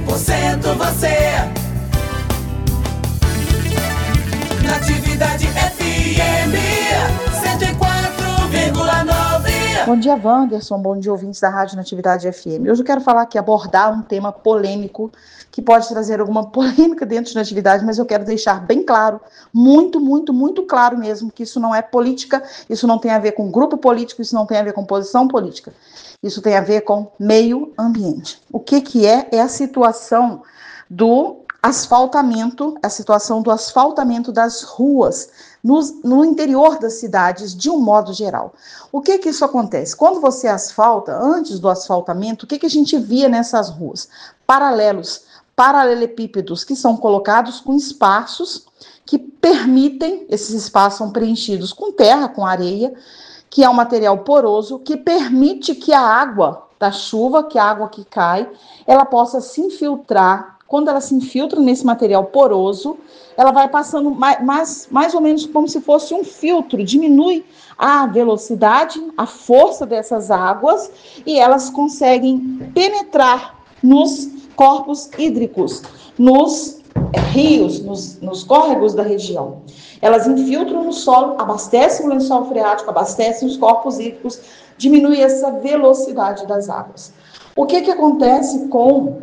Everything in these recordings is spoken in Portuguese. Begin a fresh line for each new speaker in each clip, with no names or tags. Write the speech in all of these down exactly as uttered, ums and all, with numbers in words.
por cento você. Natividade F M cento e quatro vírgula nove.
Bom dia, Wanderson. Bom dia, ouvintes da Rádio Natividade F M. Hoje eu quero falar aqui, abordar um tema polêmico, que pode trazer alguma polêmica dentro de Natividade, mas eu quero deixar bem claro, muito, muito, muito claro mesmo, que isso não é política, isso não tem a ver com grupo político, isso não tem a ver com posição política. Isso tem a ver com meio ambiente. O que que é? É a situação do asfaltamento, a situação do asfaltamento das ruas no, no interior das cidades, de um modo geral. O que que isso acontece? Quando você asfalta, antes do asfaltamento, o que que a gente via nessas ruas? Paralelos, paralelepípedos, que são colocados com espaços que permitem, esses espaços são preenchidos com terra, com areia, que é um material poroso, que permite que a água da chuva, que a água que cai, ela possa se infiltrar. Quando ela se infiltra nesse material poroso, ela vai passando mais, mais, mais ou menos como se fosse um filtro, diminui a velocidade, a força dessas águas, e elas conseguem penetrar nos corpos hídricos, nos rios, nos, nos córregos da região. Elas infiltram no solo, abastecem o lençol freático, abastecem os corpos hídricos, diminui essa velocidade das águas. O que que acontece com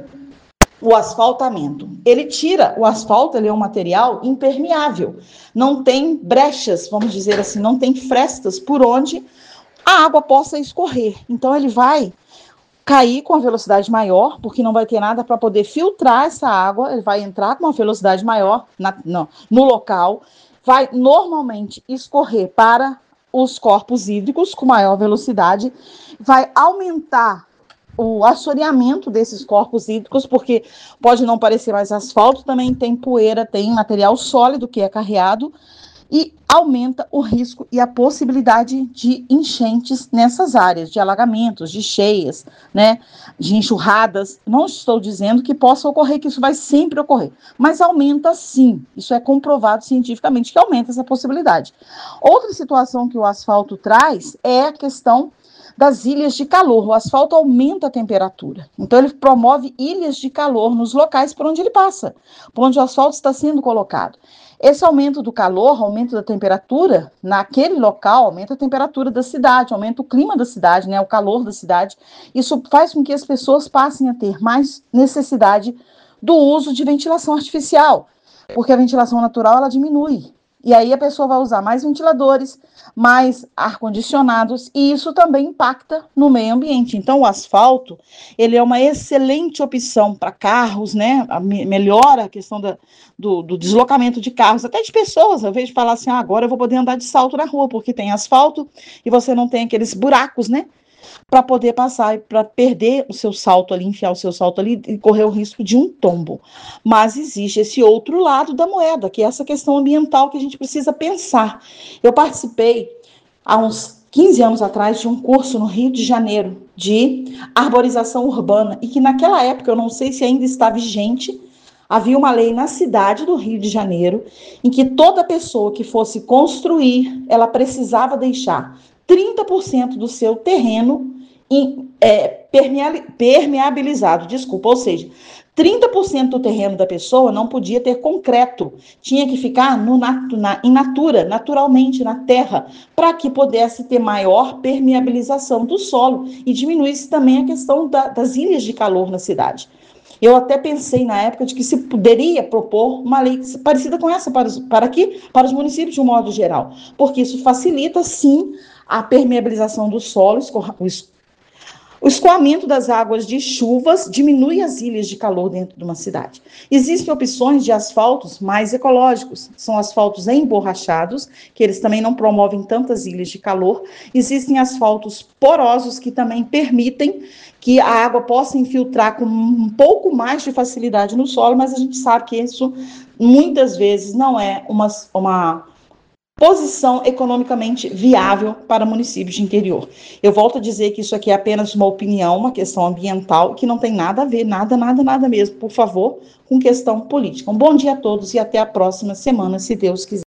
o asfaltamento? Ele tira, o asfalto, ele é um material impermeável, não tem brechas, vamos dizer assim, não tem frestas por onde a água possa escorrer. Então ele vai cair com a velocidade maior, porque não vai ter nada para poder filtrar essa água, ele vai entrar com uma velocidade maior na, no, no local, vai normalmente escorrer para os corpos hídricos com maior velocidade, vai aumentar o assoreamento desses corpos hídricos, porque pode não parecer mais asfalto, também tem poeira, tem material sólido que é carreado, e aumenta o risco e a possibilidade de enchentes nessas áreas, de alagamentos, de cheias, né, de enxurradas. Não estou dizendo que possa ocorrer, que isso vai sempre ocorrer, mas aumenta sim, isso é comprovado cientificamente que aumenta essa possibilidade. Outra situação que o asfalto traz é a questão das ilhas de calor. O asfalto aumenta a temperatura, então ele promove ilhas de calor nos locais por onde ele passa, por onde o asfalto está sendo colocado. Esse aumento do calor, aumento da temperatura, naquele local, aumenta a temperatura da cidade, aumenta o clima da cidade, né, o calor da cidade. Isso faz com que as pessoas passem a ter mais necessidade do uso de ventilação artificial, porque a ventilação natural, ela diminui. E aí a pessoa vai usar mais ventiladores, mais ar-condicionados, e isso também impacta no meio ambiente. Então, o asfalto, ele é uma excelente opção para carros, né? Melhora a questão da, do, do deslocamento de carros, até de pessoas. Eu vejo falar assim, ah, agora eu vou poder andar de salto na rua, porque tem asfalto e você não tem aqueles buracos, né? Para poder passar, para perder o seu salto ali, enfiar o seu salto ali e correr o risco de um tombo. Mas existe esse outro lado da moeda, que é essa questão ambiental que a gente precisa pensar. Eu participei há uns quinze anos atrás de um curso no Rio de Janeiro de arborização urbana, e que naquela época, eu não sei se ainda está vigente, havia uma lei na cidade do Rio de Janeiro em que toda pessoa que fosse construir, ela precisava deixar trinta por cento do seu terreno em, é, permeabilizado, desculpa, ou seja, trinta por cento do terreno da pessoa não podia ter concreto, tinha que ficar no, na, in natura, naturalmente, na terra, para que pudesse ter maior permeabilização do solo e diminuísse também a questão da, das ilhas de calor na cidade. Eu até pensei na época de que se poderia propor uma lei parecida com essa para, os, para aqui, para os municípios de um modo geral, porque isso facilita, sim, a permeabilização do solo, o escoamento das águas de chuvas, diminui as ilhas de calor dentro de uma cidade. Existem opções de asfaltos mais ecológicos, são asfaltos emborrachados, que eles também não promovem tantas ilhas de calor. Existem asfaltos porosos que também permitem que a água possa infiltrar com um pouco mais de facilidade no solo, mas a gente sabe que isso muitas vezes não é uma, uma posição economicamente viável para municípios de interior. Eu volto a dizer que isso aqui é apenas uma opinião, uma questão ambiental, que não tem nada a ver, nada, nada, nada mesmo, por favor, com questão política. Um bom dia a todos e até a próxima semana, se Deus quiser.